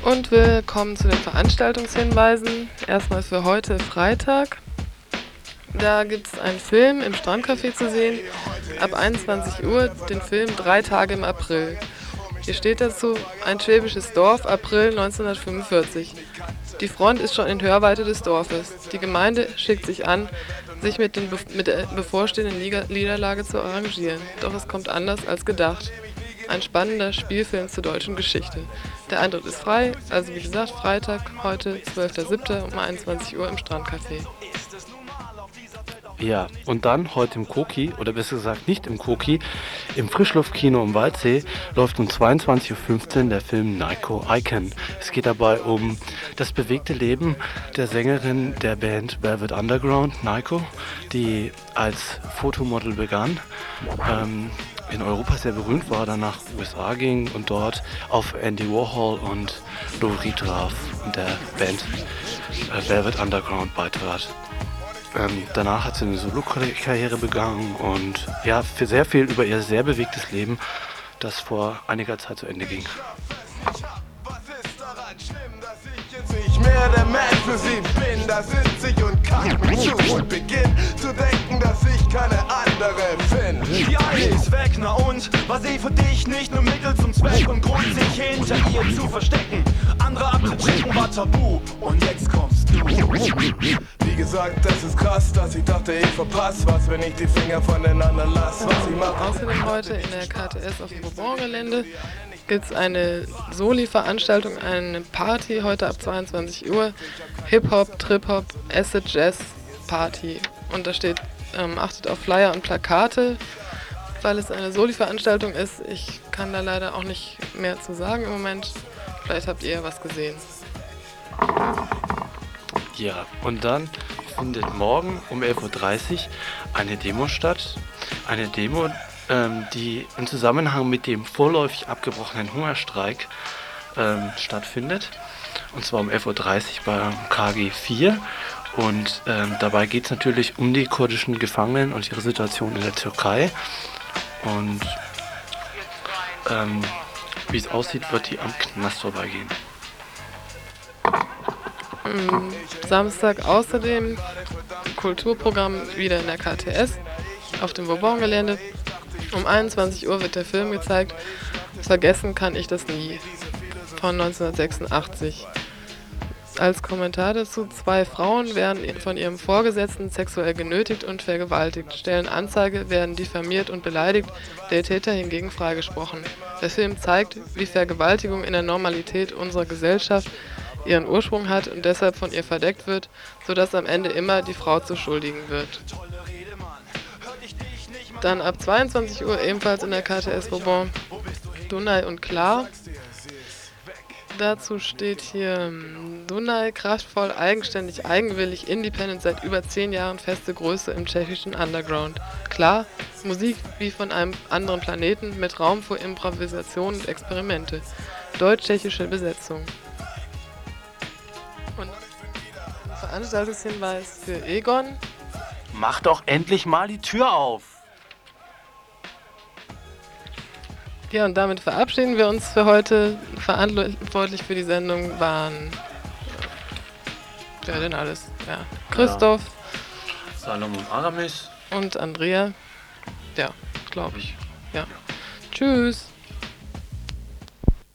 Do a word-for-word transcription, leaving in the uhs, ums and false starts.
Und wir kommen zu den Veranstaltungshinweisen. Erstmal für heute Freitag. Da gibt es einen Film im Strandcafé zu sehen. Ab einundzwanzig Uhr den Film Drei Tage im April. Hier steht dazu: Ein schwäbisches Dorf, April neunzehnhundertfünfundvierzig. Die Front ist schon in Hörweite des Dorfes. Die Gemeinde schickt sich an, sich mit, den Be mit der bevorstehenden Liga Niederlage zu arrangieren. Doch es kommt anders als gedacht. Ein spannender Spielfilm zur deutschen Geschichte. Der Eintritt ist frei, also wie gesagt Freitag, heute zwölfter siebter um einundzwanzig Uhr im Strandcafé. Ja, und dann heute im Koki, oder besser gesagt nicht im Koki, im Frischluftkino im Waldsee läuft um zweiundzwanzig Uhr fünfzehn der Film Nico Icon. Es geht dabei um das bewegte Leben der Sängerin der Band Velvet Underground, Nico, die als Fotomodel begann, ähm, in Europa sehr berühmt war, dann nach U S A ging und dort auf Andy Warhol und Lou Reed traf und der Band äh, Velvet Underground beitrat. Ähm, danach hat sie eine Solo-Karriere begangen und ja, für sehr viel über ihr sehr bewegtes Leben, das vor einiger Zeit zu Ende ging. Ich mehr der Mann für sie bin, da sitze ich und kann mich zu und beginn zu denken, dass ich keine andere finde. Die eine ist weg, na und? War sie für dich nicht nur Mittel zum Zweck und Grund, sich hinter ihr zu verstecken? Andere abzuchecken war tabu und jetzt kommst du. Wie gesagt, das ist krass, dass ich dachte, ich verpasse was, wenn ich die Finger voneinander lasse, was ich mache. Außerdem heute in der K T S auf dem Bourbon-Gelände gibt es eine Soli-Veranstaltung, eine Party heute ab zweiundzwanzig Uhr. Hip-Hop, Trip-Hop, Acid Jazz Party. Und da steht, ähm, achtet auf Flyer und Plakate, weil es eine Soli-Veranstaltung ist. Ich kann da leider auch nicht mehr zu sagen im Moment. Vielleicht habt ihr ja was gesehen. Ja, und dann findet morgen um elf Uhr dreißig eine Demo statt. Eine Demo, ähm, die im Zusammenhang mit dem vorläufig abgebrochenen Hungerstreik ähm, stattfindet. Und zwar um elf Uhr dreißig beim K G vier. Und ähm, dabei geht es natürlich um die kurdischen Gefangenen und ihre Situation in der Türkei. Und ähm, wie es aussieht, wird die am Knast vorbeigehen. Samstag außerdem Kulturprogramm wieder in der K T S auf dem Bourbon-Gelände. Um einundzwanzig Uhr wird der Film gezeigt. Vergessen kann ich das nie. Von neunzehnhundertsechsundachtzig. Als Kommentar dazu: Zwei Frauen werden von ihrem Vorgesetzten sexuell genötigt und vergewaltigt, stellen Anzeige, werden diffamiert und beleidigt, der Täter hingegen freigesprochen. Der Film zeigt, wie Vergewaltigung in der Normalität unserer Gesellschaft ihren Ursprung hat und deshalb von ihr verdeckt wird, sodass am Ende immer die Frau zu Schuldigen wird. Dann ab zweiundzwanzig Uhr ebenfalls in der K T S Bourbon Dunay und Klar. Dazu steht hier: Dunay, kraftvoll, eigenständig, eigenwillig, independent, seit über zehn Jahren feste Größe im tschechischen Underground. Klar, Musik wie von einem anderen Planeten mit Raum für Improvisation und Experimente. Deutsch-tschechische Besetzung. Und ein Veranstaltungshinweis für Egon. Mach doch endlich mal die Tür auf! Ja, und damit verabschieden wir uns für heute. Verantwortlich für die Sendung waren, wer denn alles? Ja, Christoph, Ja. Salomon Aramis und Andrea. Ja, glaube ich. Ja. Tschüss.